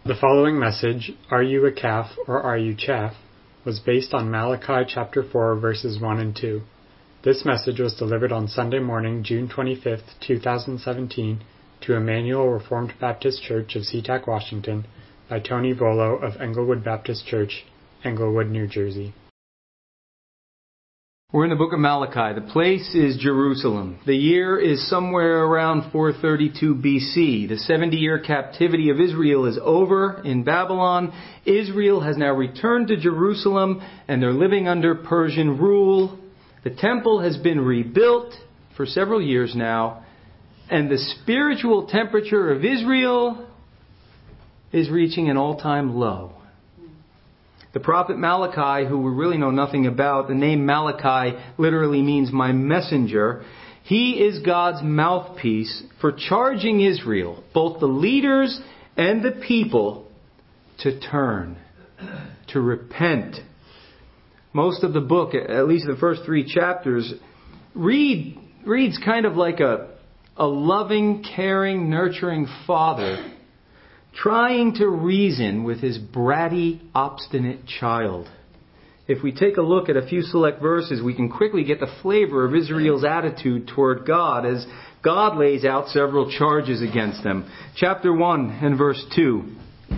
The following message, Are You a Calf or Are You Chaff?, was based on Malachi chapter 4, verses 1 and 2. This message was delivered on Sunday morning, June 25th, 2017, to Emmanuel Reformed Baptist Church of SeaTac, Washington, by Tony Bolo of Englewood Baptist Church, Englewood, New Jersey. We're in the book of Malachi. The place is Jerusalem. The year is somewhere around 432 BC. The 70-year captivity of Israel is over in Babylon. Israel has now returned to Jerusalem, and they're living under Persian rule. The temple has been rebuilt for several years now, and the spiritual temperature of Israel is reaching an all-time low. The prophet Malachi, who we really know nothing about, the name Malachi literally means my messenger. He is God's mouthpiece for charging Israel, both the leaders and the people, to turn, to repent. Most of the book, at least the first 3 chapters, reads kind of like a loving, caring, nurturing father trying to reason with his bratty, obstinate child. If we take a look at a few select verses, we can quickly get the flavor of Israel's attitude toward God as God lays out several charges against them. Chapter 1 and verse 2.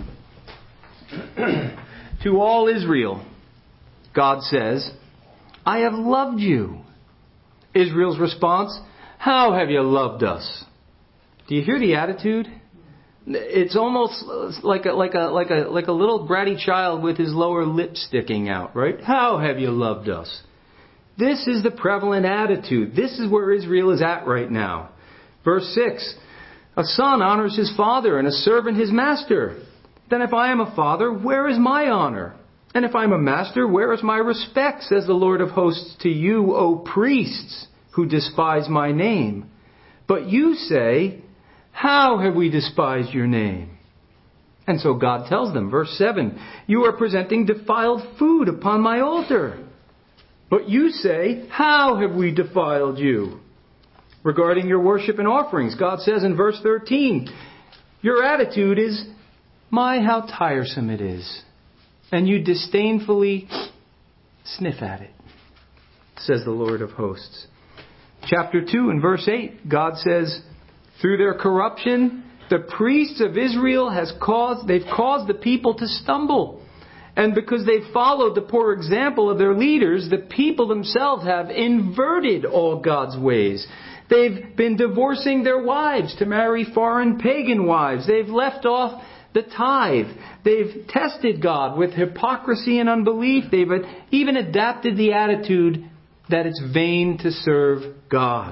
To all Israel, God says, I have loved you. Israel's response, how have you loved us? Do you hear the attitude? It's almost like a little bratty child with his lower lip sticking out, right? How have you loved us? This is the prevalent attitude. This is where Israel is at right now. Verse 6, a son honors his father and a servant his master. Then if I am a father, where is my honor? And if I am a master, where is my respect, says the Lord of hosts to you, O priests, who despise my name? But you say, how have we despised your name? And so God tells them, verse 7, you are presenting defiled food upon my altar. But you say, how have we defiled you? Regarding your worship and offerings, God says in verse 13, your attitude is, my, how tiresome it is. And you disdainfully sniff at it, says the Lord of hosts. Chapter 2 and verse 8, God says, through their corruption, the priests of Israel they've caused the people to stumble. And because they've followed the poor example of their leaders, the people themselves have inverted all God's ways. They've been divorcing their wives to marry foreign pagan wives. They've left off the tithe. They've tested God with hypocrisy and unbelief. They've even adapted the attitude that it's vain to serve God.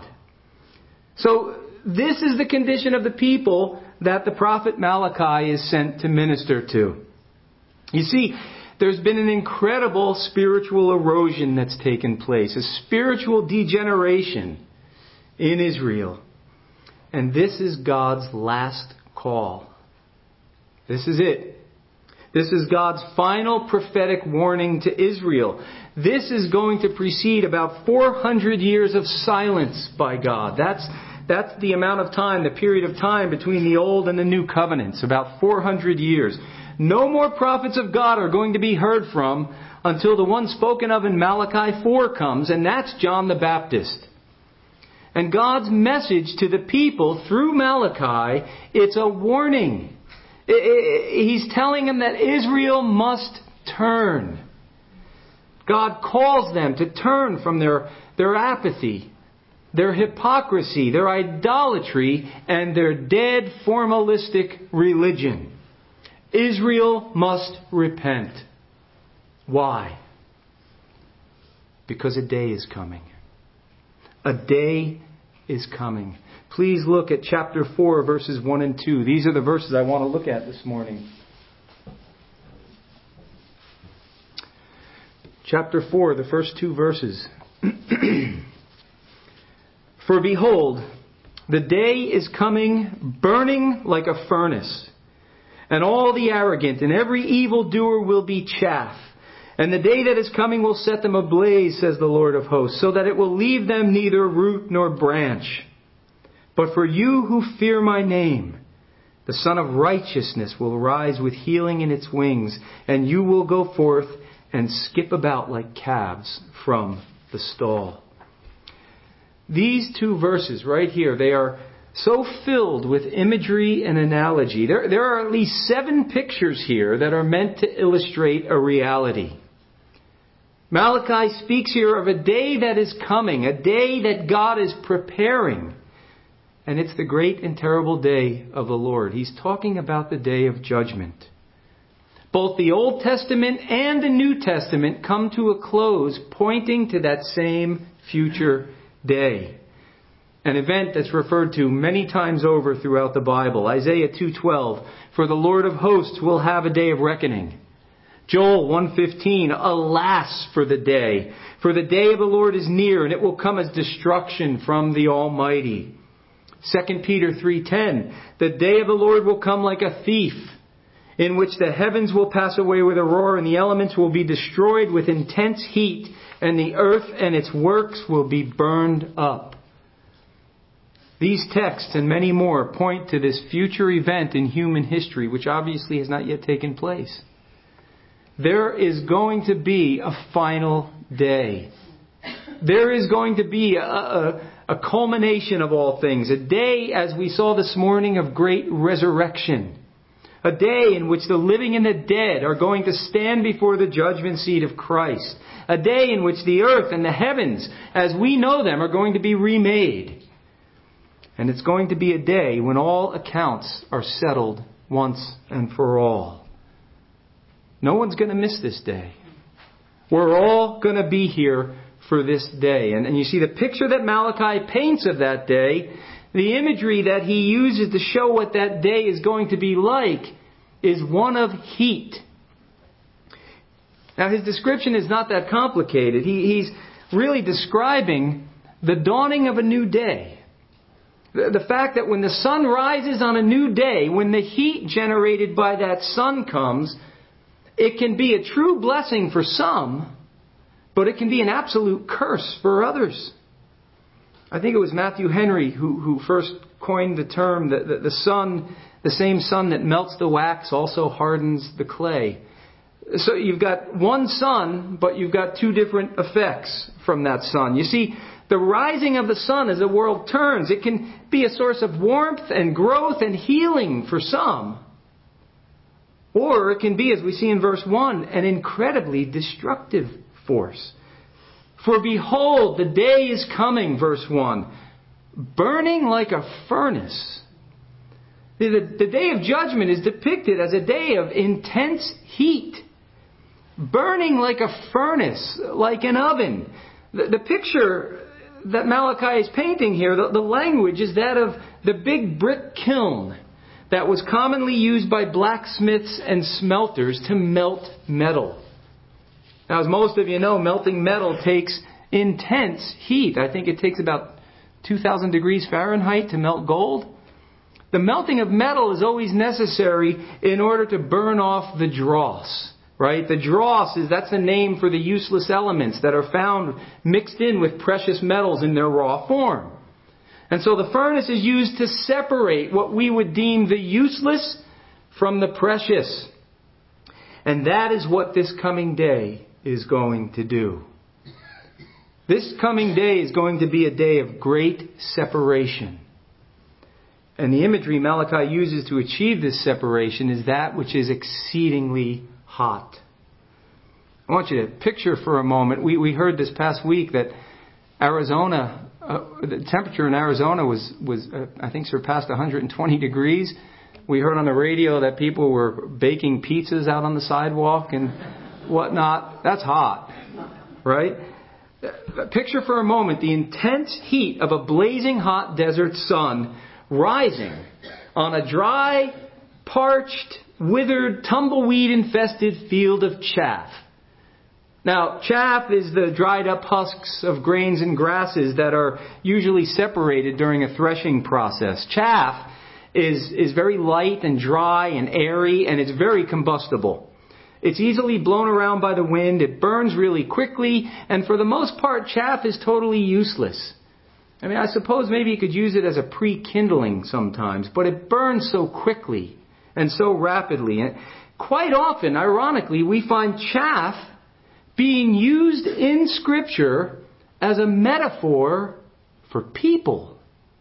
So this is the condition of the people that the prophet Malachi is sent to minister to. You see, there's been an incredible spiritual erosion that's taken place, a spiritual degeneration in Israel. And this is God's last call. This is it. This is God's final prophetic warning to Israel. This is going to precede about 400 years of silence by God. That's the amount of time, the period of time between the Old and the New Covenants, about 400 years. No more prophets of God are going to be heard from until the one spoken of in Malachi 4 comes, and that's John the Baptist. And God's message to the people through Malachi, it's a warning. He's telling them that Israel must turn. God calls them to turn from their apathy, their hypocrisy, their idolatry, and their dead formalistic religion. Israel must repent. Why? Because a day is coming. A day is coming. Please look at chapter 4, verses 1 and 2. These are the verses I want to look at this morning. Chapter 4, the first 2 verses. For behold, the day is coming, burning like a furnace, and all the arrogant and every evildoer will be chaff. And the day that is coming will set them ablaze, says the Lord of hosts, so that it will leave them neither root nor branch. But for you who fear my name, The Son of Righteousness will rise with healing in its wings, and you will go forth and skip about like calves from the stall. These two verses right here, they are so filled with imagery and analogy. There are at least 7 pictures here that are meant to illustrate a reality. Malachi speaks here of a day that is coming, a day that God is preparing. And it's the great and terrible day of the Lord. He's talking about the day of judgment. Both the Old Testament and the New Testament come to a close, pointing to that same future day. An event that's referred to many times over throughout the Bible. Isaiah 2:12, for the Lord of hosts will have a day of reckoning. Joel 1:15, alas for the day of the Lord is near, and it will come as destruction from the Almighty. 2 Peter 3:10, the day of the Lord will come like a thief, in which the heavens will pass away with a roar, and the elements will be destroyed with intense heat, and the earth and its works will be burned up. These texts and many more point to this future event in human history, which obviously has not yet taken place. There is going to be a final day. There is going to be a culmination of all things. A day, as we saw this morning, of great resurrection. A day in which the living and the dead are going to stand before the judgment seat of Christ. A day in which the earth and the heavens, as we know them, are going to be remade. And it's going to be a day when all accounts are settled once and for all. No one's going to miss this day. We're all going to be here for this day. And you see the picture that Malachi paints of that day, the imagery that he uses to show what that day is going to be like, is one of heat. Now his description is not that complicated. He's really describing the dawning of a new day. The fact that when the sun rises on a new day, when the heat generated by that sun comes, it can be a true blessing for some, but it can be an absolute curse for others. I think it was Matthew Henry who first coined the term that the sun, the same sun that melts the wax, also hardens the clay. So you've got one sun, but you've got 2 different effects from that sun. You see, the rising of the sun as the world turns, it can be a source of warmth and growth and healing for some. Or it can be, as we see in verse 1, an incredibly destructive force. For behold, the day is coming, verse 1, burning like a furnace. The day of judgment is depicted as a day of intense heat. Burning like a furnace, like an oven. The picture that Malachi is painting here, the language is that of the big brick kiln that was commonly used by blacksmiths and smelters to melt metal. Now, as most of you know, melting metal takes intense heat. I think it takes about 2,000 degrees Fahrenheit to melt gold. The melting of metal is always necessary in order to burn off the dross. Right? The dross that's the name for the useless elements that are found mixed in with precious metals in their raw form. And so the furnace is used to separate what we would deem the useless from the precious. And that is what this coming day is going to do. This coming day is going to be a day of great separation. And the imagery Malachi uses to achieve this separation is that which is exceedingly hot. I want you to picture for a moment. We heard this past week that Arizona, the temperature in Arizona was I think surpassed 120 degrees. We heard on the radio that people were baking pizzas out on the sidewalk and whatnot. That's hot, right? Picture for a moment the intense heat of a blazing hot desert sun rising on a dry, parched, withered, tumbleweed-infested field of chaff. Now, chaff is the dried up husks of grains and grasses that are usually separated during a threshing process. Chaff is very light and dry and airy, and it's very combustible. It's easily blown around by the wind, it burns really quickly, and for the most part, chaff is totally useless. I mean, I suppose maybe you could use it as a pre-kindling sometimes, but it burns so quickly and so rapidly. And quite often, ironically, we find chaff being used in Scripture as a metaphor for people.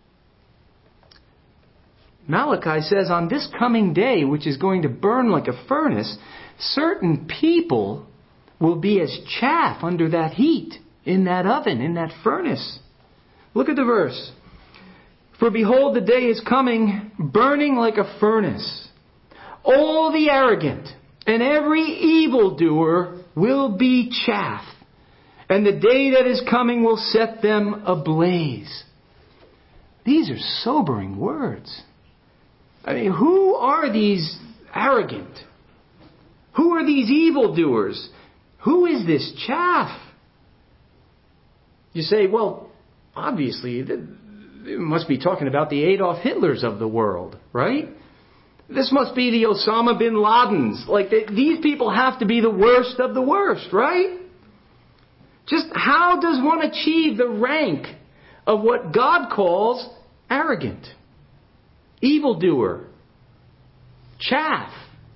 Malachi says, on this coming day, which is going to burn like a furnace, certain people will be as chaff under that heat, in that oven, in that furnace. Look at the verse. For behold, the day is coming, burning like a furnace. All the arrogant and every evildoer will be chaff, and the day that is coming will set them ablaze. These are sobering words. I mean, who are these arrogant? Who are these evildoers? Who is this chaff? You say, well, obviously, it must be talking about the Adolf Hitlers of the world, right? This must be the Osama bin Ladens. These people have to be the worst of the worst, right? Just how does one achieve the rank of what God calls arrogant, evildoer, chaff?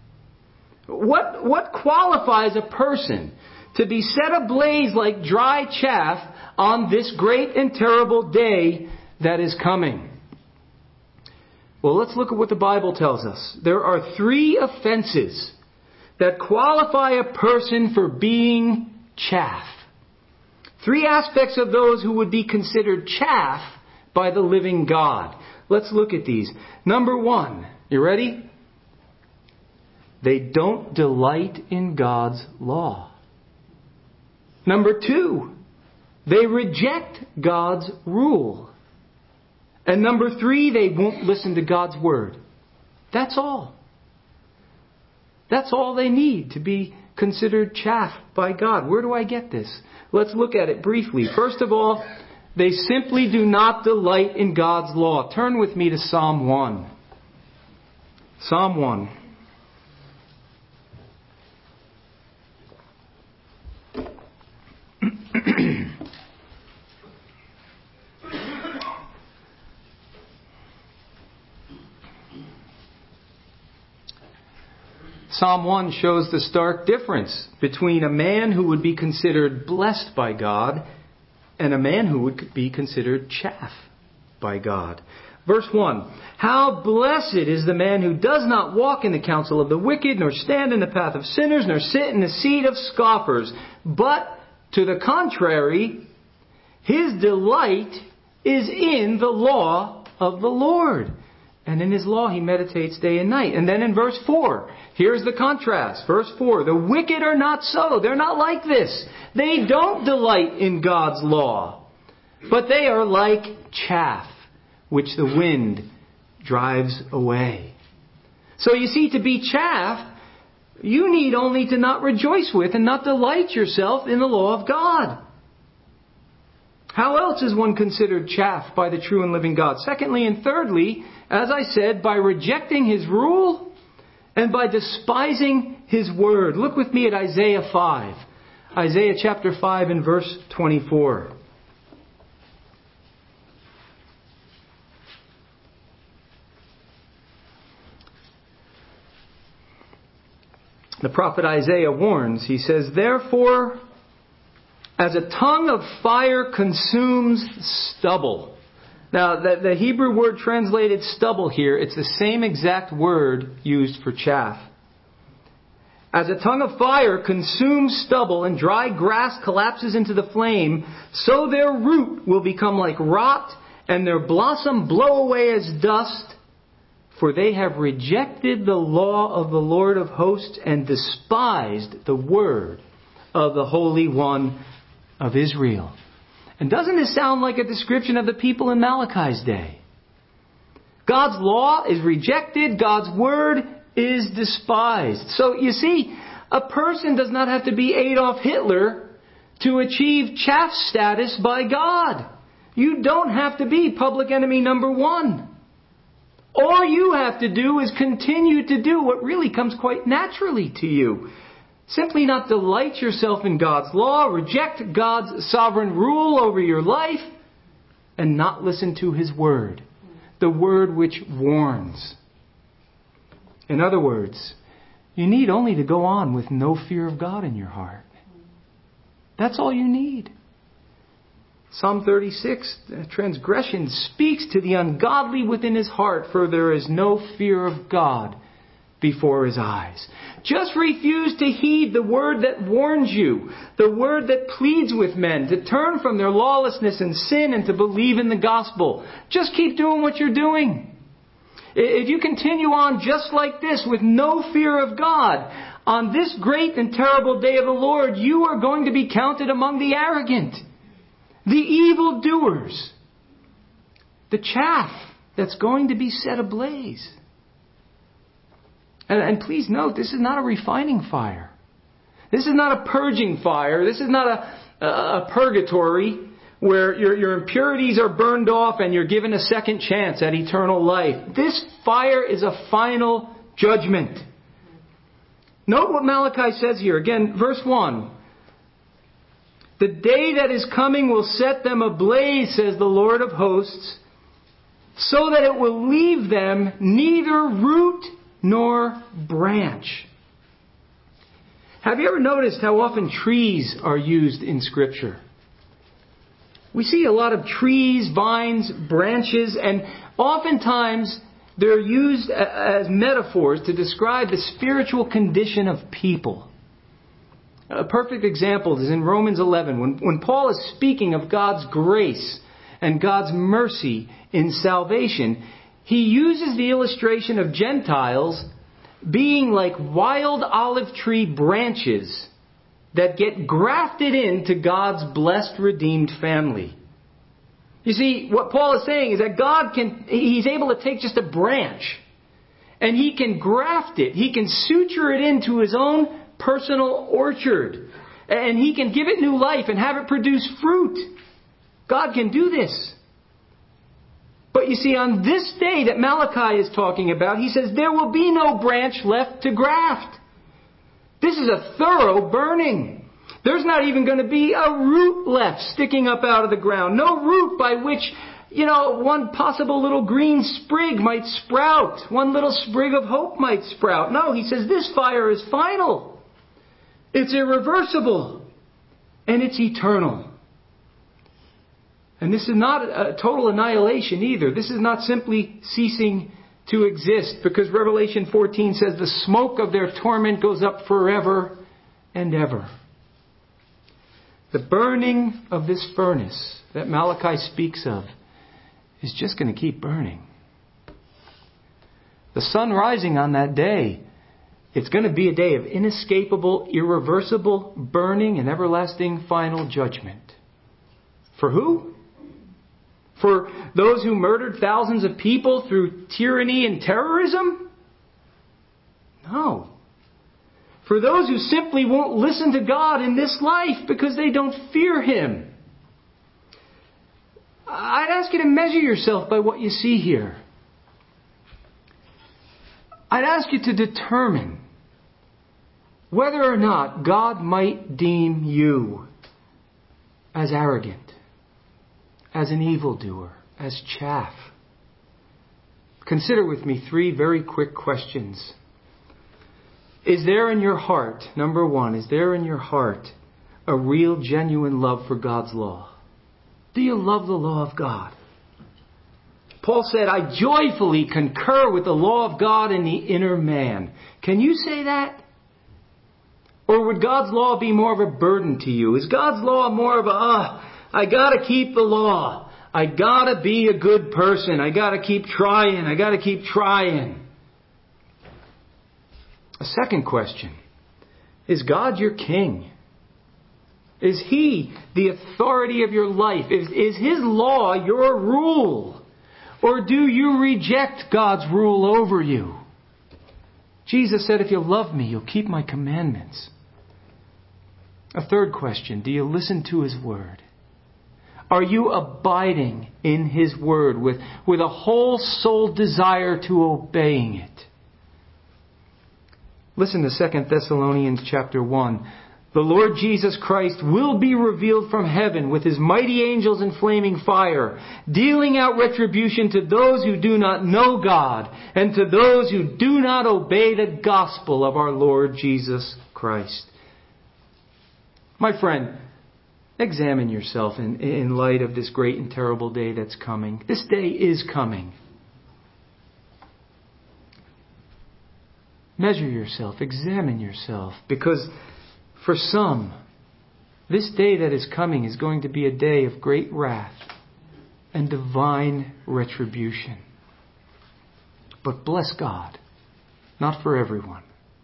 What qualifies a person to be set ablaze like dry chaff on this great and terrible day that is coming? Well, let's look at what the Bible tells us. There are 3 offenses that qualify a person for being chaff. 3 aspects of those who would be considered chaff by the living God. Let's look at these. Number 1, you ready? They don't delight in God's law. Number 2, they reject God's rule. And number 3, they won't listen to God's word. That's all. That's all they need to be considered chaff by God. Where do I get this? Let's look at it briefly. First of all, they simply do not delight in God's law. Turn with me to Psalm 1. Psalm 1. Psalm 1 shows the stark difference between a man who would be considered blessed by God and a man who would be considered chaff by God. Verse 1, how blessed is the man who does not walk in the counsel of the wicked, nor stand in the path of sinners, nor sit in the seat of scoffers. But to the contrary, his delight is in the law of the Lord. And in His law He meditates day and night. And then in verse 4, here's the contrast. Verse 4, the wicked are not so. They're not like this. They don't delight in God's law. But they are like chaff, which the wind drives away. So you see, to be chaff, you need only to not rejoice with and not delight yourself in the law of God. How else is one considered chaff by the true and living God? Secondly and thirdly, as I said, by rejecting His rule and by despising His word. Look with me at Isaiah 5. Isaiah chapter 5 and verse 24. The prophet Isaiah warns. He says, therefore, as a tongue of fire consumes stubble. Now, the Hebrew word translated stubble here, it's the same exact word used for chaff. As a tongue of fire consumes stubble and dry grass collapses into the flame, so their root will become like rot and their blossom blow away as dust. For they have rejected the law of the Lord of hosts and despised the word of the Holy One of Israel. And doesn't this sound like a description of the people in Malachi's day? God's law is rejected. God's word is despised. So you see, a person does not have to be Adolf Hitler to achieve chaff status by God. You don't have to be public enemy number 1. All you have to do is continue to do what really comes quite naturally to you. Simply not delight yourself in God's law, reject God's sovereign rule over your life, and not listen to His word, the word which warns. In other words, you need only to go on with no fear of God in your heart. That's all you need. Psalm 36, transgression speaks to the ungodly within his heart, for there is no fear of God before his eyes. Just refuse to heed the word that warns you, the word that pleads with men to turn from their lawlessness and sin and to believe in the gospel. Just keep doing what you're doing. If you continue on just like this with no fear of God, on this great and terrible day of the Lord, you are going to be counted among the arrogant, the evildoers, the chaff that's going to be set ablaze. And please note, this is not a refining fire. This is not a purging fire. This is not a purgatory where your impurities are burned off and you're given a second chance at eternal life. This fire is a final judgment. Note what Malachi says here. Again, verse 1. The day that is coming will set them ablaze, says the Lord of hosts, so that it will leave them neither root nor branch. Have you ever noticed how often trees are used in Scripture? We see a lot of trees, vines, branches, and oftentimes they're used as metaphors to describe the spiritual condition of people. A perfect example is in Romans 11, when Paul is speaking of God's grace and God's mercy in salvation. He uses the illustration of Gentiles being like wild olive tree branches that get grafted into God's blessed, redeemed family. You see, what Paul is saying is that He's able to take just a branch and He can graft it. He can suture it into His own personal orchard. And He can give it new life and have it produce fruit. God can do this. But you see, on this day that Malachi is talking about, he says there will be no branch left to graft. This is a thorough burning. There's not even going to be a root left sticking up out of the ground. No root by which, one possible little green sprig might sprout. One little sprig of hope might sprout. No, he says this fire is final. It's irreversible. And it's eternal. And this is not a total annihilation either. This is not simply ceasing to exist, because Revelation 14 says the smoke of their torment goes up forever and ever. The burning of this furnace that Malachi speaks of is just going to keep burning. The sun rising on that day, it's going to be a day of inescapable, irreversible burning and everlasting final judgment. For who? For those who murdered thousands of people through tyranny and terrorism? No. For those who simply won't listen to God in this life because they don't fear Him. I'd ask you to measure yourself by what you see here. I'd ask you to determine whether or not God might deem you as arrogant, as an evildoer, as chaff. Consider with me 3 very quick questions. Is there in your heart, number 1, is there in your heart a real, genuine love for God's law? Do you love the law of God? Paul said, I joyfully concur with the law of God in the inner man. Can you say that? Or would God's law be more of a burden to you? Is God's law more of I got to keep the law. I got to be a good person. I got to keep trying. I got to keep trying. A second question. Is God your king? Is He the authority of your life? Is His law your rule? Or do you reject God's rule over you? Jesus said, if you love me, you'll keep my commandments. A third question. Do you listen to His word? Are you abiding in His word with a whole soul desire to obeying it? Listen to 2 Thessalonians chapter 1. The Lord Jesus Christ will be revealed from heaven with His mighty angels in flaming fire, dealing out retribution to those who do not know God and to those who do not obey the gospel of our Lord Jesus Christ. My friend, examine yourself in light of this great and terrible day that's coming. This day is coming. Measure yourself, examine yourself, because for some, this day that is coming is going to be a day of great wrath and divine retribution. But bless God, not for everyone.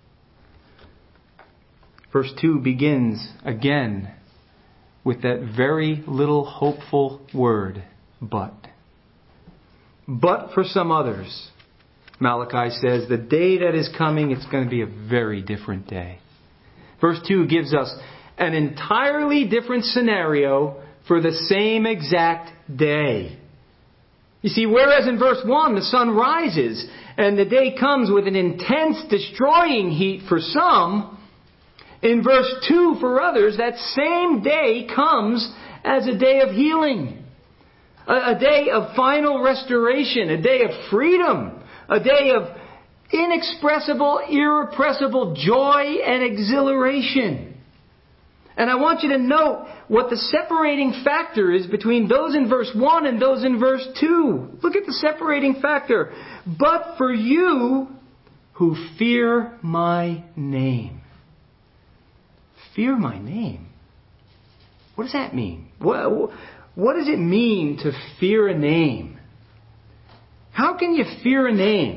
Verse 2 begins again with that very little hopeful word, but. But for some others, Malachi says, the day that is coming, it's going to be a very different day. Verse 2 gives us an entirely different scenario for the same exact day. You see, whereas in verse 1 the sun rises and the day comes with an intense destroying heat for some, in verse 2 for others that same day comes as a day of healing. A day of final restoration, a day of freedom, a day of inexpressible, irrepressible joy and exhilaration. And I want you to note what the separating factor is between those in verse 1 and those in verse 2. Look at the separating factor. But for you who fear my name. Fear my name. What does that mean? What does it mean to fear a name? How can you fear a name?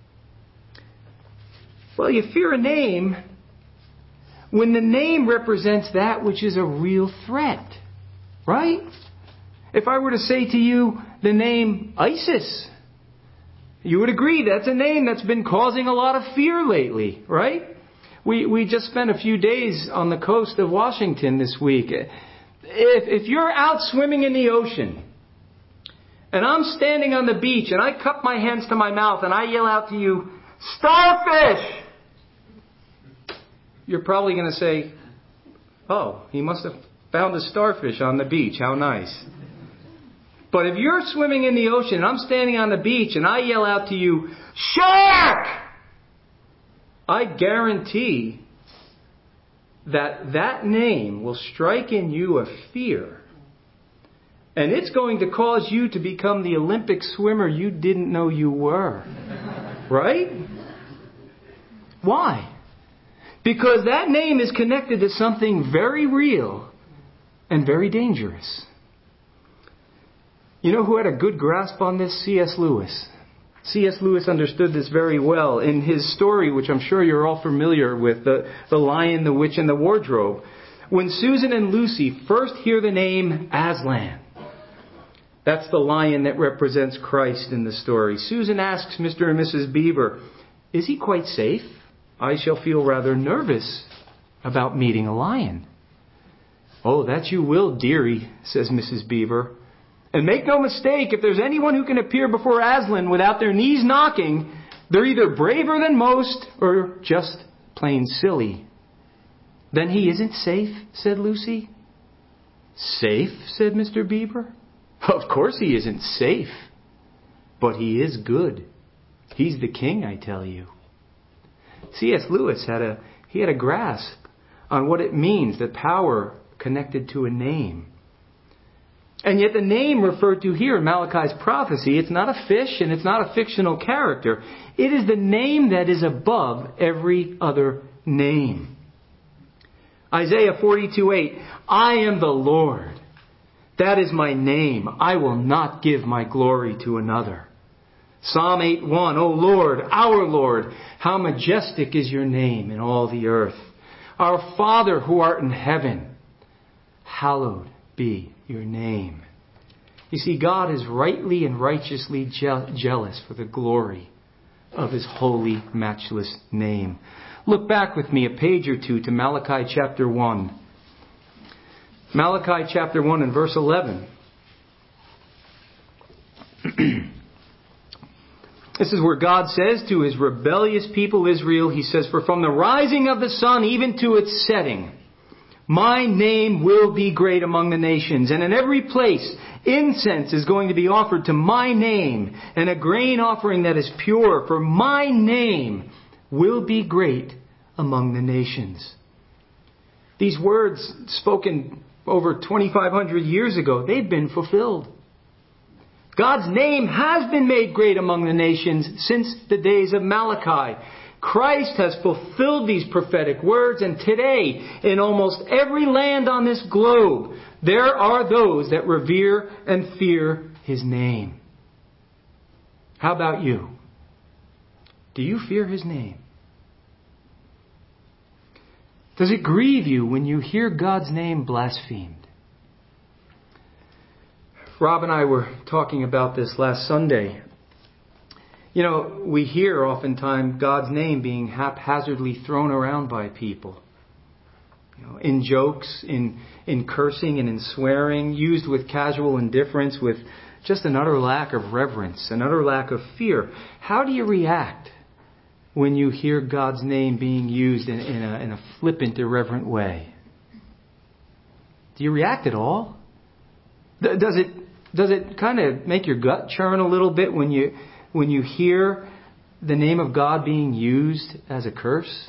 Well, you fear a name when the name represents that which is a real threat. Right? If I were to say to you the name ISIS, you would agree that's a name that's been causing a lot of fear lately, right? We just spent a few days on the coast of Washington this week. If you're out swimming in the ocean, and I'm standing on the beach, and I cup my hands to my mouth, and I yell out to you, starfish! You're probably going to say, oh, he must have found a starfish on the beach. How nice. But if you're swimming in the ocean, and I'm standing on the beach, and I yell out to you, shark! I guarantee that name will strike in you a fear. And it's going to cause you to become the Olympic swimmer you didn't know you were. Right? Why? Because that name is connected to something very real and very dangerous. You know who had a good grasp on this? C.S. Lewis. C.S. Lewis understood this very well in his story, which I'm sure you're all familiar with, The Lion, the Witch, and the Wardrobe. When Susan and Lucy first hear the name Aslan, that's the lion that represents Christ in the story. Susan asks Mr. and Mrs. Beaver, is he quite safe? I shall feel rather nervous about meeting a lion. Oh, that you will, dearie, says Mrs. Beaver. And make no mistake, if there's anyone who can appear before Aslan without their knees knocking, they're either braver than most or just plain silly. Then he isn't safe, said Lucy. Safe, said Mr. Beaver. Of course he isn't safe. But he is good. He's the king, I tell you. C.S. Lewis had a grasp on what it means, the power connected to a name. And yet the name referred to here in Malachi's prophecy, it's not a fish and it's not a fictional character. It is the name that is above every other name. Isaiah 42:8, I am the Lord. That is my name. I will not give my glory to another. Psalm 8:1, O Lord, our Lord, how majestic is your name in all the earth. Our Father who art in heaven, hallowed be your name. You see, God is rightly and righteously jealous for the glory of His holy, matchless name. Look back with me a page or two to Malachi chapter 1. Malachi chapter 1 and verse 11. This is where God says to His rebellious people Israel, He says, for from the rising of the sun even to its setting, My name will be great among the nations, and in every place incense is going to be offered to my name, and a grain offering that is pure, for my name will be great among the nations. These words spoken over 2,500 years ago, they've been fulfilled. God's name has been made great among the nations since the days of Malachi. Christ has fulfilled these prophetic words, and today, in almost every land on this globe, there are those that revere and fear His name. How about you? Do you fear His name? Does it grieve you when you hear God's name blasphemed? Rob and I were talking about this last Sunday. You know, we hear oftentimes God's name being haphazardly thrown around by people. You know, in jokes, in cursing and in swearing, used with casual indifference, with just an utter lack of reverence, an utter lack of fear. How do you react when you hear God's name being used in a flippant, irreverent way? Do you react at all? Does it kind of make your gut churn a little bit when you hear the name of God being used as a curse?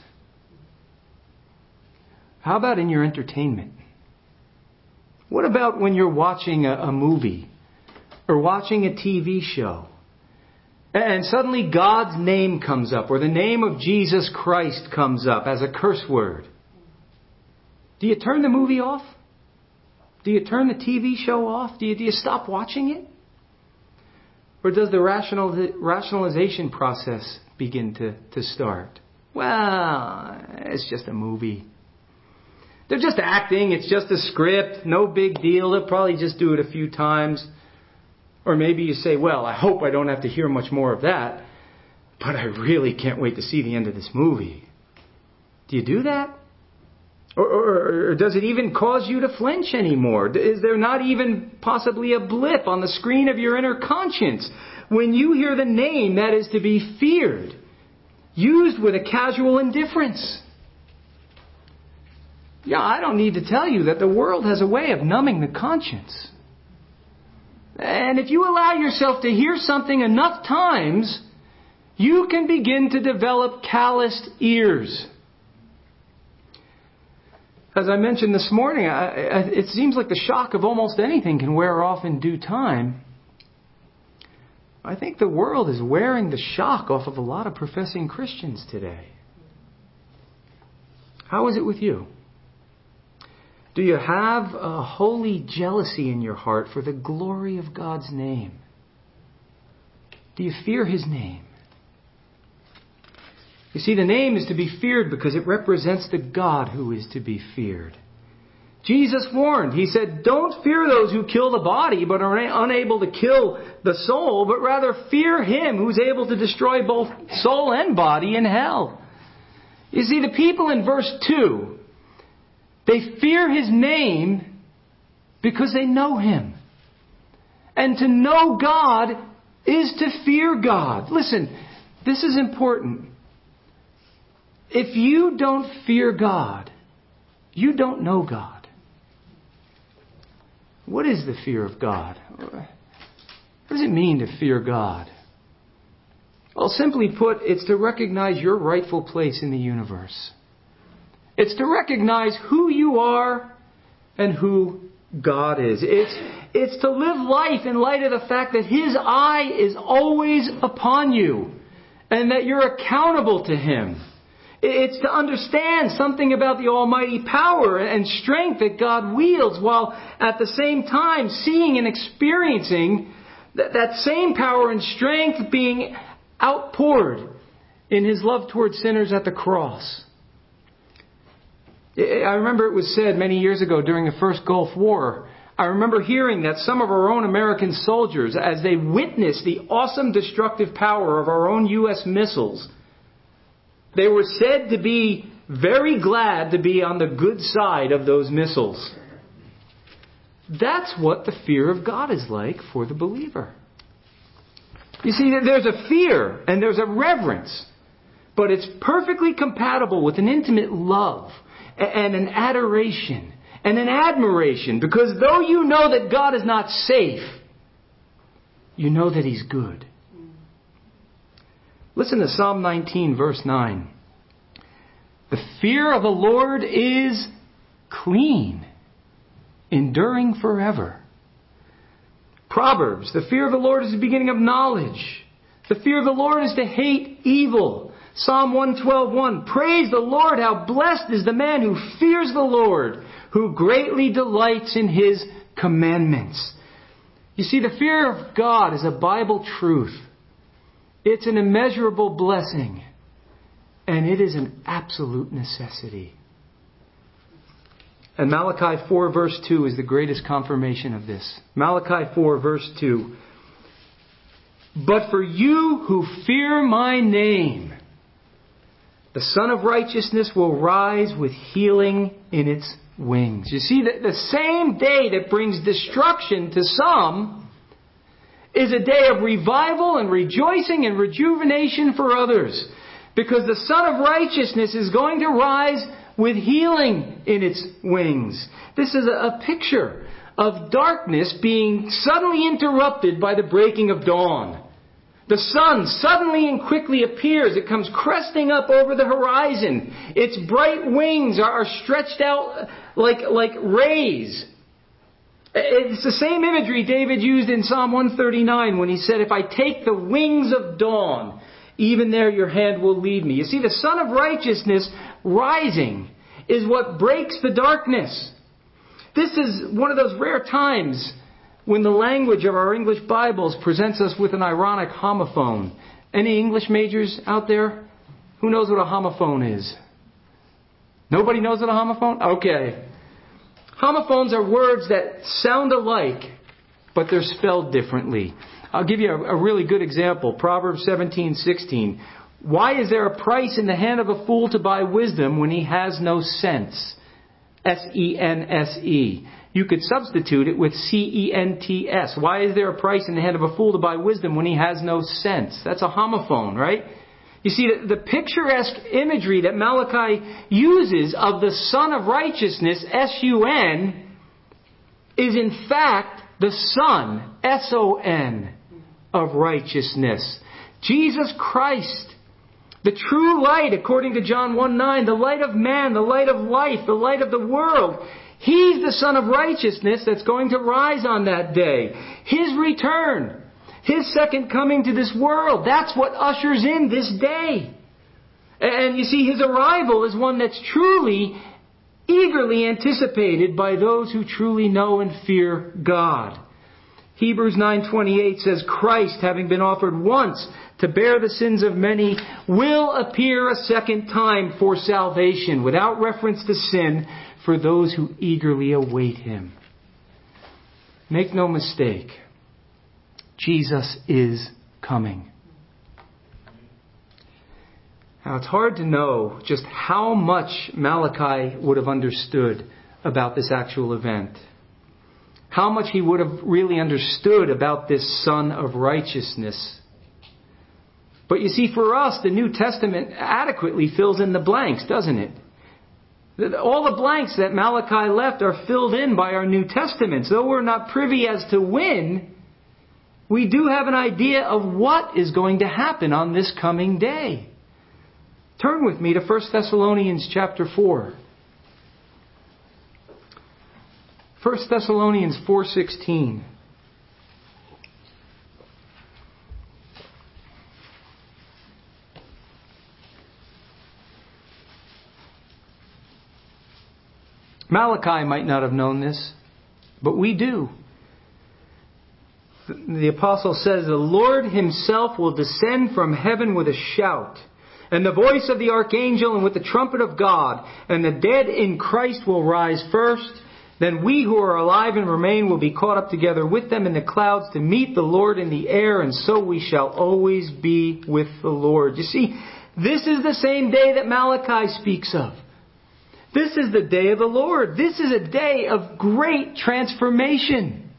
How about in your entertainment? What about when you're watching a movie or watching a TV show and suddenly God's name comes up or the name of Jesus Christ comes up as a curse word? Do you turn the movie off? Do you turn the TV show off? Do you stop watching it? Or does the rationalization process begin to start? Well, it's just a movie. They're just acting. It's just a script. No big deal. They'll probably just do it a few times. Or maybe you say, well, I hope I don't have to hear much more of that, but I really can't wait to see the end of this movie. Do you do that? Or does it even cause you to flinch anymore? Is there not even possibly a blip on the screen of your inner conscience when you hear the name that is to be feared, used with a casual indifference? Yeah, I don't need to tell you that the world has a way of numbing the conscience. And if you allow yourself to hear something enough times, you can begin to develop calloused ears. As I mentioned this morning, it seems like the shock of almost anything can wear off in due time. I think the world is wearing the shock off of a lot of professing Christians today. How is it with you? Do you have a holy jealousy in your heart for the glory of God's name? Do you fear His name? You see, the name is to be feared because it represents the God who is to be feared. Jesus warned. He said, don't fear those who kill the body but are unable to kill the soul, but rather fear Him who's able to destroy both soul and body in hell. You see, the people in verse 2, they fear His name because they know Him. And to know God is to fear God. Listen, this is important. If you don't fear God, you don't know God. What is the fear of God? What does it mean to fear God? Well, simply put, it's to recognize your rightful place in the universe. It's to recognize who you are and who God is. It's to live life in light of the fact that His eye is always upon you and that you're accountable to Him. It's to understand something about the almighty power and strength that God wields, while at the same time seeing and experiencing that same power and strength being outpoured in His love towards sinners at the cross. I remember it was said many years ago during the first Gulf War, I remember hearing that some of our own American soldiers, as they witnessed the awesome destructive power of our own U.S. missiles, they were said to be very glad to be on the good side of those missiles. That's what the fear of God is like for the believer. You see, there's a fear and there's a reverence, but it's perfectly compatible with an intimate love and an adoration and an admiration, because though you know that God is not safe, you know that He's good. Listen to Psalm 19, verse 9. The fear of the Lord is clean, enduring forever. Proverbs, the fear of the Lord is the beginning of knowledge. The fear of the Lord is to hate evil. Psalm 112:1. Praise the Lord, how blessed is the man who fears the Lord, who greatly delights in His commandments. You see, the fear of God is a Bible truth. It's an immeasurable blessing. And it is an absolute necessity. And Malachi 4 verse 2 is the greatest confirmation of this. Malachi 4 verse 2. But for you who fear my name, the Son of Righteousness will rise with healing in its wings. You see, the same day that brings destruction to some is a day of revival and rejoicing and rejuvenation for others. Because the Son of Righteousness is going to rise with healing in its wings. This is a picture of darkness being suddenly interrupted by the breaking of dawn. The sun suddenly and quickly appears. It comes cresting up over the horizon. Its bright wings are stretched out like rays. It's the same imagery David used in Psalm 139 when he said, if I take the wings of dawn, even there your hand will lead me. You see, the Son of Righteousness rising is what breaks the darkness. This is one of those rare times when the language of our English Bibles presents us with an ironic homophone. Any English majors out there? Who knows what a homophone is? Nobody knows what a homophone? Okay. Homophones are words that sound alike, but they're spelled differently. I'll give you a really good example. Proverbs 17:16. Why is there a price in the hand of a fool to buy wisdom when he has no sense? S-E-N-S-E. You could substitute it with C-E-N-T-S. Why is there a price in the hand of a fool to buy wisdom when he has no sense? That's a homophone, right? You see, the picturesque imagery that Malachi uses of the Son of Righteousness, S-U-N, is in fact the Son, S-O-N, of righteousness. Jesus Christ, the true light, according to John 1:9, the light of man, the light of life, the light of the world. He's the Son of Righteousness that's going to rise on that day. His return, His second coming to this world, that's what ushers in this day. And you see, His arrival is one that's truly, eagerly anticipated by those who truly know and fear God. Hebrews 9:28 says, Christ, having been offered once to bear the sins of many, will appear a second time for salvation, without reference to sin, for those who eagerly await Him. Make no mistake, Jesus is coming. Now, it's hard to know just how much Malachi would have understood about this actual event. How much he would have really understood about this Son of Righteousness. But you see, for us, the New Testament adequately fills in the blanks, doesn't it? All the blanks that Malachi left are filled in by our New Testaments. Though we're not privy as to when, we do have an idea of what is going to happen on this coming day. Turn with me to 1 Thessalonians chapter 4. 1 Thessalonians 4:16. Malachi might not have known this, but we do. The apostle says, the Lord Himself will descend from heaven with a shout, and the voice of the archangel, and with the trumpet of God, and the dead in Christ will rise first. Then we who are alive and remain will be caught up together with them in the clouds to meet the Lord in the air, and so we shall always be with the Lord. You see, this is the same day that Malachi speaks of. This is the day of the Lord. This is a day of great transformation.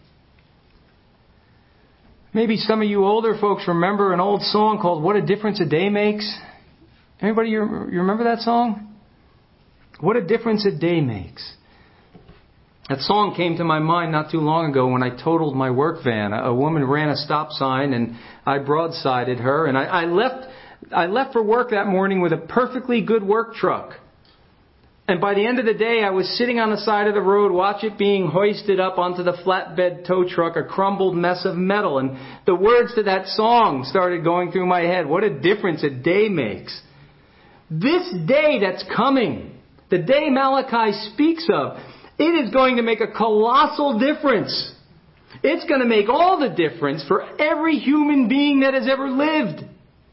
Maybe some of you older folks remember an old song called What a Difference a Day Makes. Anybody you remember that song? What a difference a day makes. That song came to my mind not too long ago when I totaled my work van. A woman ran a stop sign and I broadsided her, and I left for work that morning with a perfectly good work truck. And by the end of the day, I was sitting on the side of the road, watch it being hoisted up onto the flatbed tow truck, a crumbled mess of metal. And the words to that song started going through my head. What a difference a day makes. This day that's coming, the day Malachi speaks of, it is going to make a colossal difference. It's going to make all the difference for every human being that has ever lived.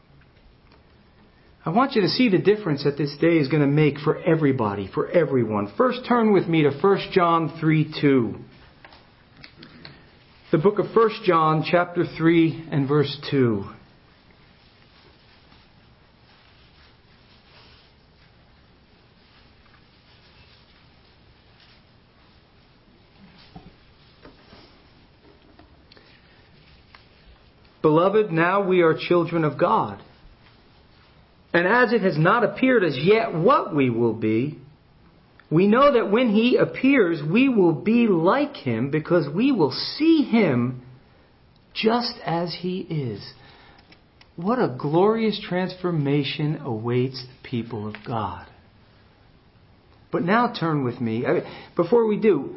I want you to see the difference that this day is going to make for everybody, for everyone. First, turn with me to 1 John 3:2. The book of 1 John, chapter 3 and verse 2. Beloved, now we are children of God. And as it has not appeared as yet what we will be, we know that when He appears, we will be like Him because we will see Him just as He is. What a glorious transformation awaits the people of God. But now turn with me. Before we do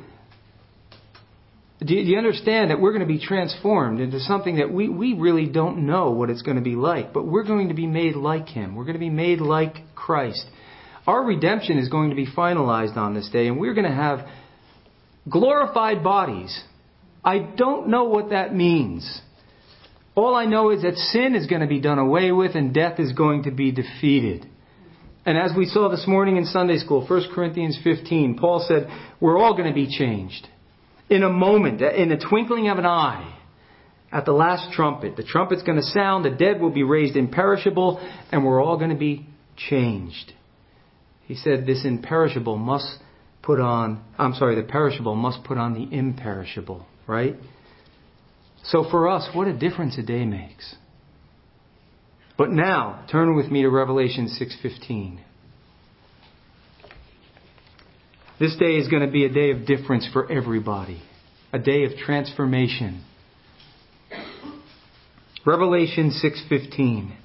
you understand that we're going to be transformed into something that we really don't know what it's going to be like, but we're going to be made like Him. We're going to be made like Christ. Our redemption is going to be finalized on this day, and we're going to have glorified bodies. I don't know what that means. All I know is that sin is going to be done away with and death is going to be defeated. And as we saw this morning in Sunday school, 1 Corinthians 15, Paul said, we're all going to be changed. In a moment, in the twinkling of an eye, at the last trumpet. The trumpet's going to sound, the dead will be raised imperishable, and we're all going to be changed. He said this imperishable must put on, the perishable must put on the imperishable, right? So for us, what a difference a day makes. But now, turn with me to Revelation 6:15. This day is going to be a day of difference for everybody. A day of transformation. Revelation 6:15.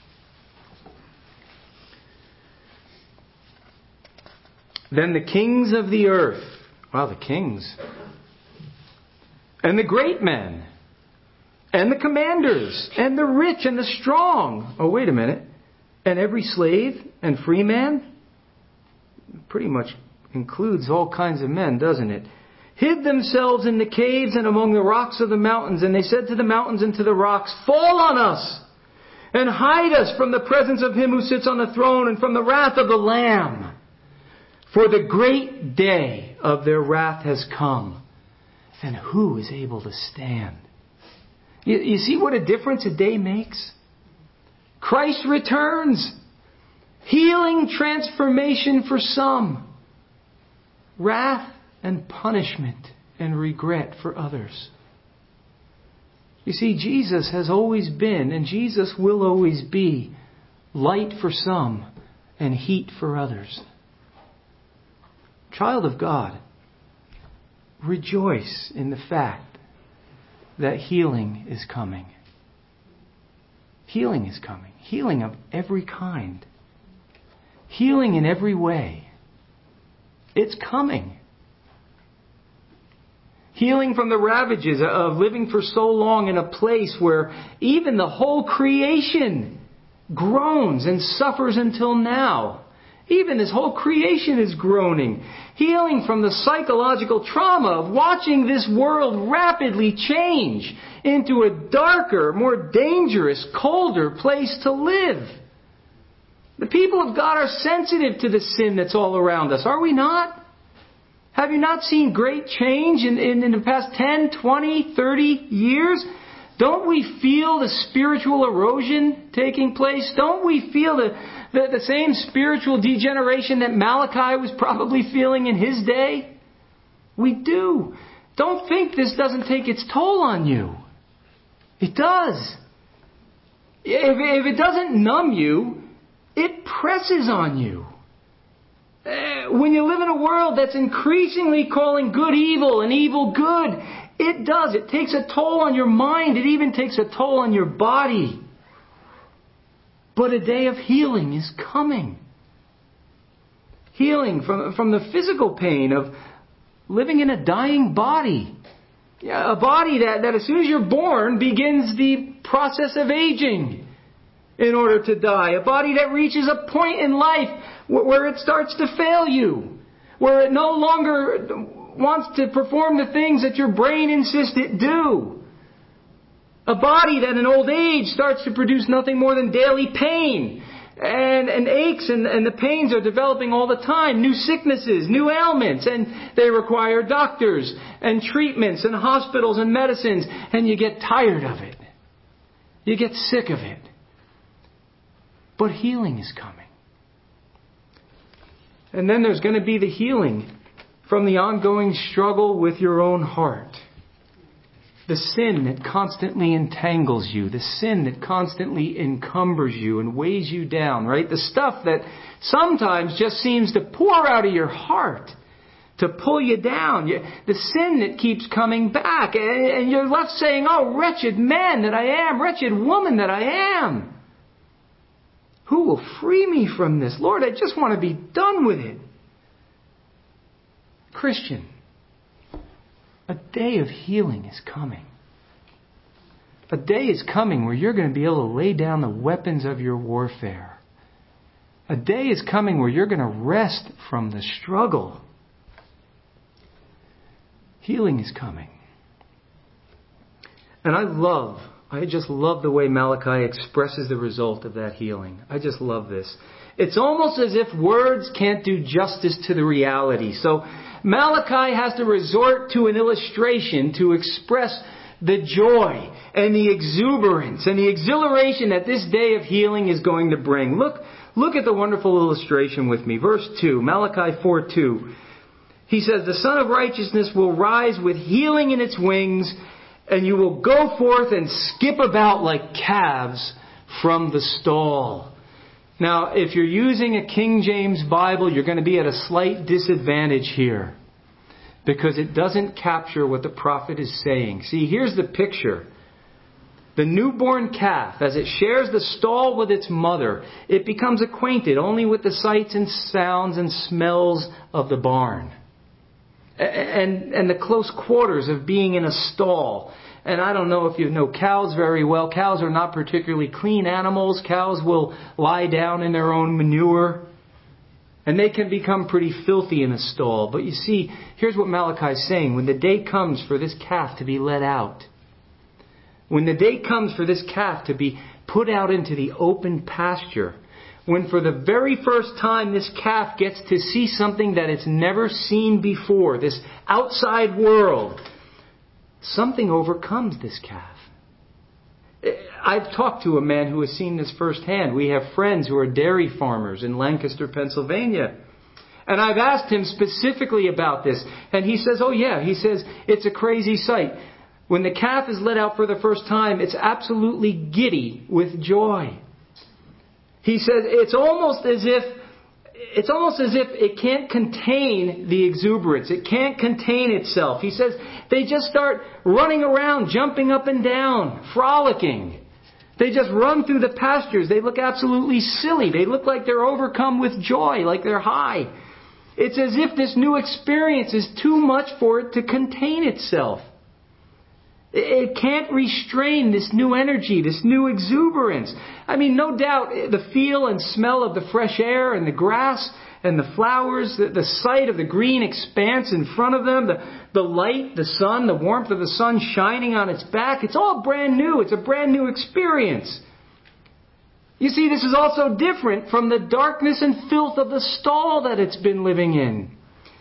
Then the kings of the earth, the kings, and the great men, and the commanders, and the rich and the strong. Oh, wait a minute. And every slave and free man? Pretty much includes all kinds of men, doesn't it? Hid themselves in the caves and among the rocks of the mountains. And they said to the mountains and to the rocks, fall on us and hide us from the presence of Him who sits on the throne and from the wrath of the Lamb. For the great day of their wrath has come. And who is able to stand? You see what a difference a day makes? Christ returns. Healing transformation for some. Wrath and punishment and regret for others. You see, Jesus has always been, and Jesus will always be, light for some and heat for others. Child of God, rejoice in the fact that healing is coming. Healing is coming. Healing of every kind. Healing in every way. It's coming. Healing from the ravages of living for so long in a place where even the whole creation groans and suffers until now. Even this whole creation is groaning. Healing from the psychological trauma of watching this world rapidly change into a darker, more dangerous, colder place to live. The people of God are sensitive to the sin that's all around us, are we not? Have you not seen great change in the past 10, 20, 30 years? Don't we feel the spiritual erosion taking place? Don't we feel the same spiritual degeneration that Malachi was probably feeling in his day? We do. Don't think this doesn't take its toll on you. It does. If it doesn't numb you, it presses on you. When you live in a world that's increasingly calling good evil and evil good, it does. It takes a toll on your mind. It even takes a toll on your body. But a day of healing is coming. Healing from the physical pain of living in a dying body. A body that as soon as you're born begins the process of aging in order to die. A body that reaches a point in life where it starts to fail you. Where it no longer wants to perform the things that your brain insists it do. A body that in old age starts to produce nothing more than daily pain. And aches and the pains are developing all the time. New sicknesses, new ailments, and they require doctors and treatments and hospitals and medicines. And you get tired of it. You get sick of it. But healing is coming. And then there's going to be the healing from the ongoing struggle with your own heart. The sin that constantly entangles you. The sin that constantly encumbers you and weighs you down, right? The stuff that sometimes just seems to pour out of your heart to pull you down. The sin that keeps coming back. And you're left saying, oh, wretched man that I am. Wretched woman that I am. Who will free me from this? Lord, I just want to be done with it. Christian, a day of healing is coming. A day is coming where you're going to be able to lay down the weapons of your warfare. A day is coming where you're going to rest from the struggle. Healing is coming. And I just love the way Malachi expresses the result of that healing. I just love this. It's almost as if words can't do justice to the reality. So Malachi has to resort to an illustration to express the joy and the exuberance and the exhilaration that this day of healing is going to bring. Look at the wonderful illustration with me. Verse 2, Malachi 4:2. He says, the Son of Righteousness will rise with healing in its wings, and you will go forth and skip about like calves from the stall. Now, if you're using a King James Bible, you're going to be at a slight disadvantage here, because it doesn't capture what the prophet is saying. See, here's the picture. The newborn calf, as it shares the stall with its mother, it becomes acquainted only with the sights and sounds and smells of the barn. And the close quarters of being in a stall. And I don't know if you know cows very well. Cows are not particularly clean animals. Cows will lie down in their own manure. And they can become pretty filthy in a stall. But you see, here's what Malachi is saying. When the day comes for this calf to be let out, when the day comes for this calf to be put out into the open pasture, when for the very first time this calf gets to see something that it's never seen before, this outside world, something overcomes this calf. I've talked to a man who has seen this firsthand. We have friends who are dairy farmers in Lancaster, Pennsylvania. And I've asked him specifically about this. And he says, oh yeah, he says, it's a crazy sight. When the calf is let out for the first time, it's absolutely giddy with joy. He says it's almost as if it can't contain the exuberance. It can't contain itself. He says they just start running around, jumping up and down, frolicking. They just run through the pastures. They look absolutely silly. They look like they're overcome with joy, like they're high. It's as if this new experience is too much for it to contain itself. It can't restrain this new energy, this new exuberance. I mean, no doubt the feel and smell of the fresh air and the grass and the flowers, the sight of the green expanse in front of them, the light, the sun, the warmth of the sun shining on its back, it's all brand new. It's a brand new experience. You see, this is also different from the darkness and filth of the stall that it's been living in.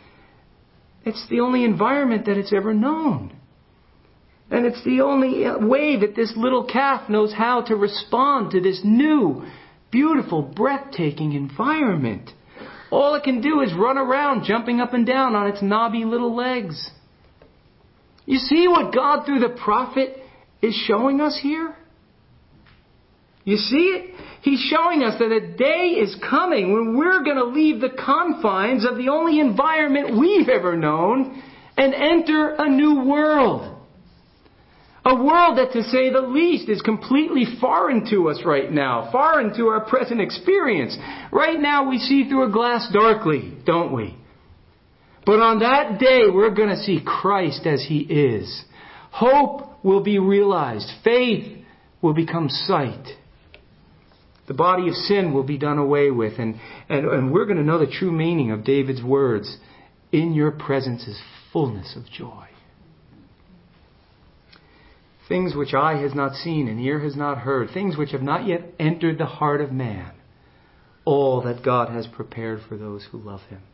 It's the only environment that it's ever known. And it's the only way that this little calf knows how to respond to this new, beautiful, breathtaking environment. All it can do is run around, jumping up and down on its knobby little legs. You see what God through the prophet is showing us here? You see it? He's showing us that a day is coming when we're going to leave the confines of the only environment we've ever known and enter a new world. A world that, to say the least, is completely foreign to us right now, foreign to our present experience. Right now we see through a glass darkly, don't we? But on that day we're going to see Christ as He is. Hope will be realized. Faith will become sight. The body of sin will be done away with. And we're going to know the true meaning of David's words. In your presence is fullness of joy. Things which eye has not seen and ear has not heard. Things which have not yet entered the heart of man. All that God has prepared for those who love Him.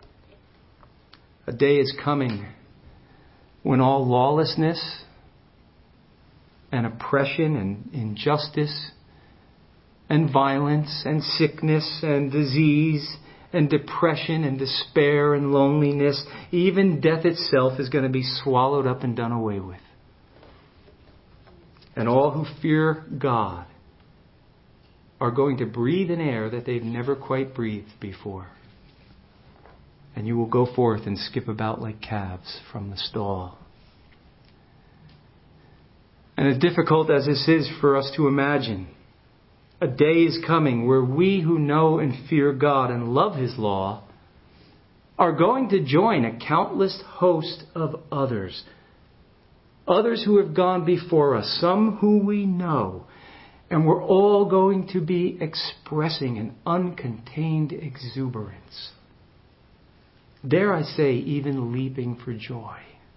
A day is coming when all lawlessness and oppression and injustice and violence and sickness and disease and depression and despair and loneliness, even death itself, is going to be swallowed up and done away with. And all who fear God are going to breathe an air that they've never quite breathed before. And you will go forth and skip about like calves from the stall. And as difficult as this is for us to imagine, a day is coming where we who know and fear God and love His law are going to join a countless host of others. Others who have gone before us, some who we know. And we're all going to be expressing an uncontained exuberance. Dare I say, even leaping for joy.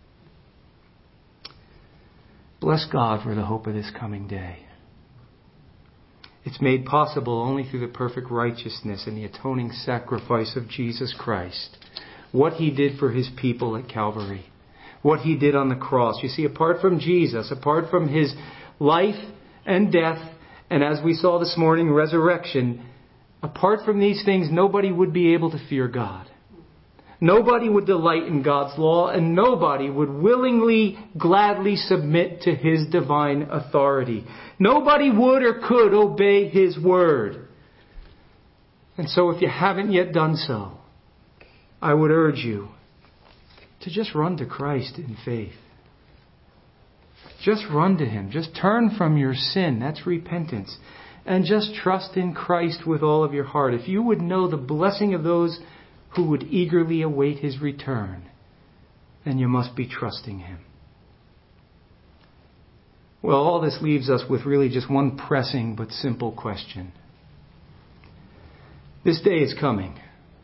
Bless God for the hope of this coming day. It's made possible only through the perfect righteousness and the atoning sacrifice of Jesus Christ. What He did for His people at Calvary. What He did on the cross. You see, apart from Jesus, apart from His life and death, and as we saw this morning, resurrection, apart from these things, nobody would be able to fear God. Nobody would delight in God's law, and nobody would willingly, gladly submit to His divine authority. Nobody would or could obey His word. And so if you haven't yet done so, I would urge you to just run to Christ in faith. Just run to Him. Just turn from your sin. That's repentance. And just trust in Christ with all of your heart. If you would know the blessing of those who would eagerly await His return, then you must be trusting Him. Well, all this leaves us with really just one pressing but simple question. This day is coming.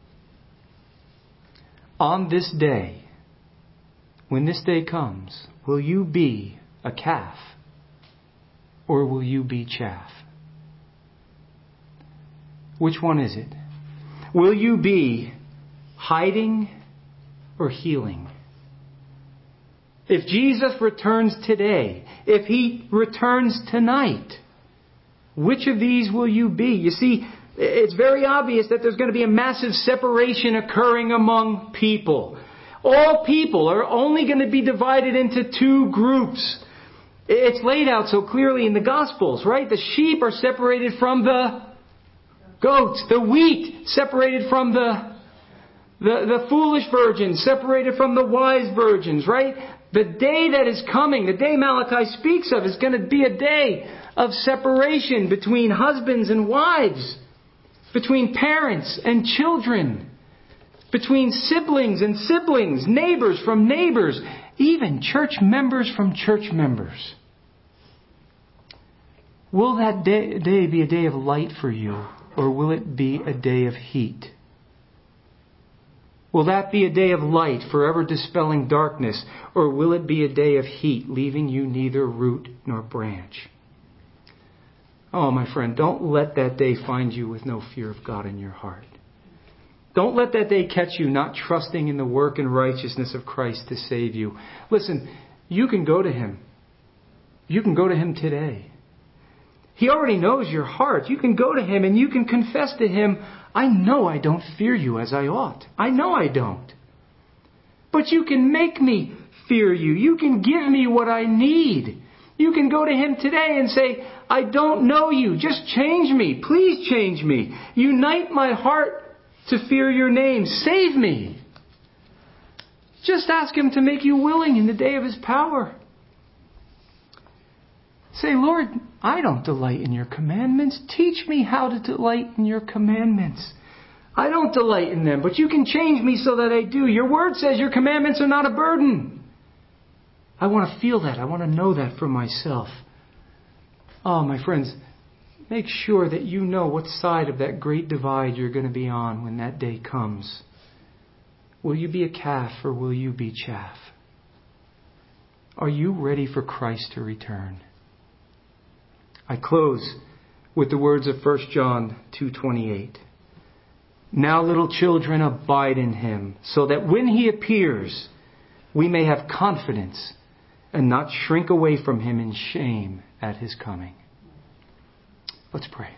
On this day, when this day comes, will you be a calf or will you be chaff? Which one is it? Will you be hiding or healing? If Jesus returns today, if He returns tonight, which of these will you be? You see, it's very obvious that there's going to be a massive separation occurring among people. All people are only going to be divided into two groups. It's laid out so clearly in the Gospels, right? The sheep are separated from the goats. The wheat separated from the foolish virgins, separated from the wise virgins, right? The day that is coming, the day Malachi speaks of, is going to be a day of separation between husbands and wives, between parents and children, between siblings and siblings, neighbors from neighbors, even church members from church members. Will that day be a day of light for you, or will it be a day of heat? Will that be a day of light, forever dispelling darkness, or will it be a day of heat, leaving you neither root nor branch? Oh, my friend, don't let that day find you with no fear of God in your heart. Don't let that day catch you not trusting in the work and righteousness of Christ to save you. Listen, you can go to Him. You can go to Him today. He already knows your heart. You can go to Him and you can confess to Him, I know I don't fear you as I ought. I know I don't. But you can make me fear you. You can give me what I need. You can go to Him today and say, I don't know you. Just change me. Please change me. Unite my heart to fear your name. Save me. Just ask Him to make you willing in the day of His power. Say, Lord, I don't delight in your commandments. Teach me how to delight in your commandments. I don't delight in them, but you can change me so that I do. Your word says your commandments are not a burden. I want to feel that. I want to know that for myself. Oh, my friends, make sure that you know what side of that great divide you're going to be on when that day comes. Will you be a calf or will you be chaff? Are you ready for Christ to return? I close with the words of 1 John 2:28. Now, little children, abide in Him, so that when He appears, we may have confidence and not shrink away from Him in shame at His coming. Let's pray.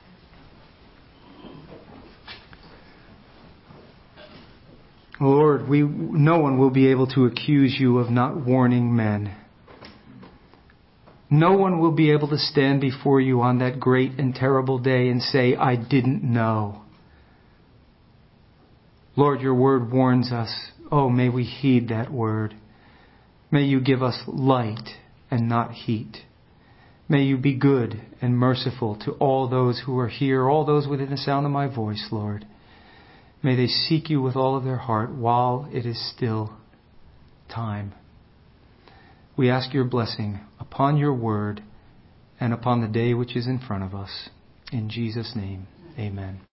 Lord, no one will be able to accuse you of not warning men. No one will be able to stand before you on that great and terrible day and say, I didn't know. Lord, your word warns us. Oh, may we heed that word. May you give us light and not heat. May you be good and merciful to all those who are here, all those within the sound of my voice, Lord. May they seek you with all of their heart while it is still time. We ask your blessing upon your word and upon the day which is in front of us. In Jesus' name, amen.